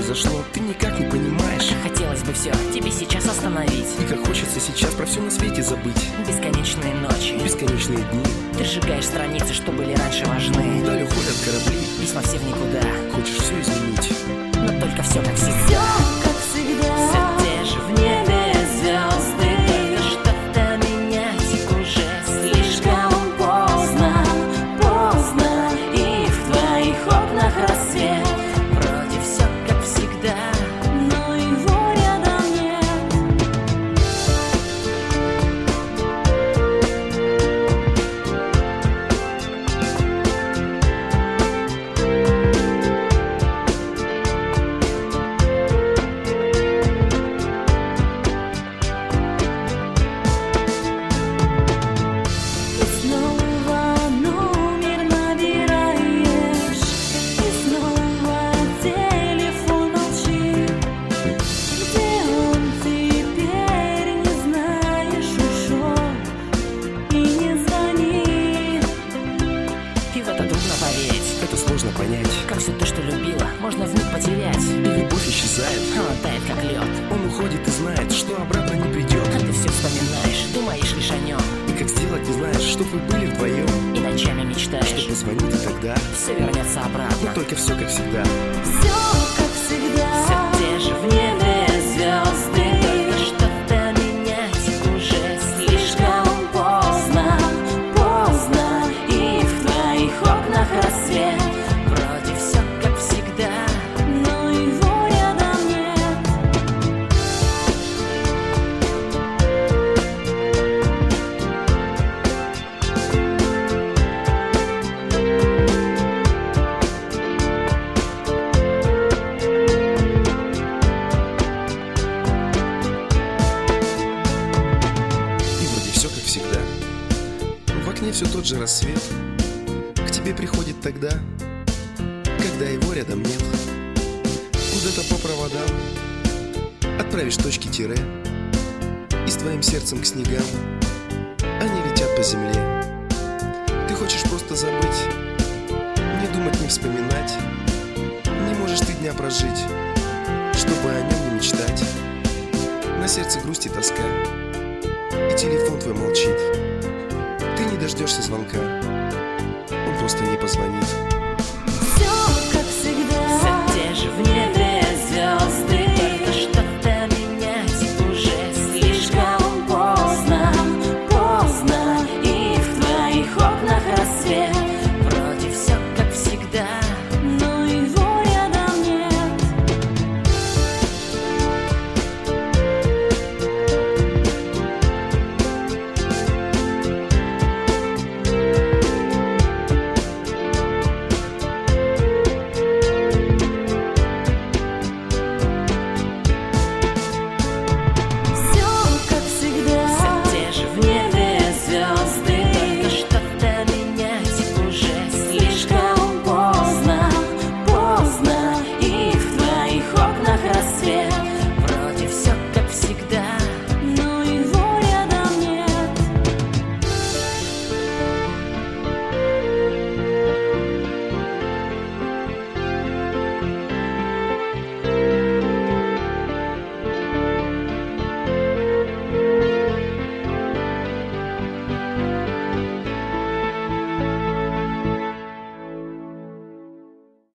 произошло, ты никак не понимаешь. Как хотелось бы все тебе сейчас остановить. И как хочется сейчас про все на свете забыть. Бесконечные ночи, бесконечные дни. Ты сжигаешь страницы, что были раньше важны. Вдаль уходят корабли, письма все в никуда. Хочешь все изменить, но только все как всегда. Все как всегда. Все те же в небе звезды. Только что-то менять уже слишком поздно. Поздно, и в твоих окнах рассвет. Вроде все как всегда, но его рядом нет. И снова номер набираешь, и снова телефон молчит. Где он теперь, не знаешь, ушел и не звонит. и в это трудно поверить. это сложно понять. Как все то, что любила, можно вмиг потерять. И любовь исчезает, Она тает как лед. он уходит и знает, что обратно не придет. А ты все вспоминаешь, думаешь лишь о нем. И как сделать не знаешь, чтоб вы были вдвоем. И ночами Что мечтаешь, позвонит и тогда, все вернется но обратно. только все как всегда. Все как всегда. Все те же в небе звезды. Только что-то менять уже слишком поздно. Поздно, и в твоих окнах рассвет. Вроде все как всегда, Но его рядом нет. И вроде все как всегда. В окне все тот же рассвет. К тебе приходит тогда, когда его рядом нет. Куда-то по проводам отправишь точки тире, и с твоим сердцем к снегам они летят по земле. Ты хочешь просто забыть, не думать, не вспоминать. Не можешь ты дня прожить, чтобы о нем не мечтать. На сердце грусть и тоска, и телефон твой молчит. Ты не дождешься звонка, он просто не позвонит.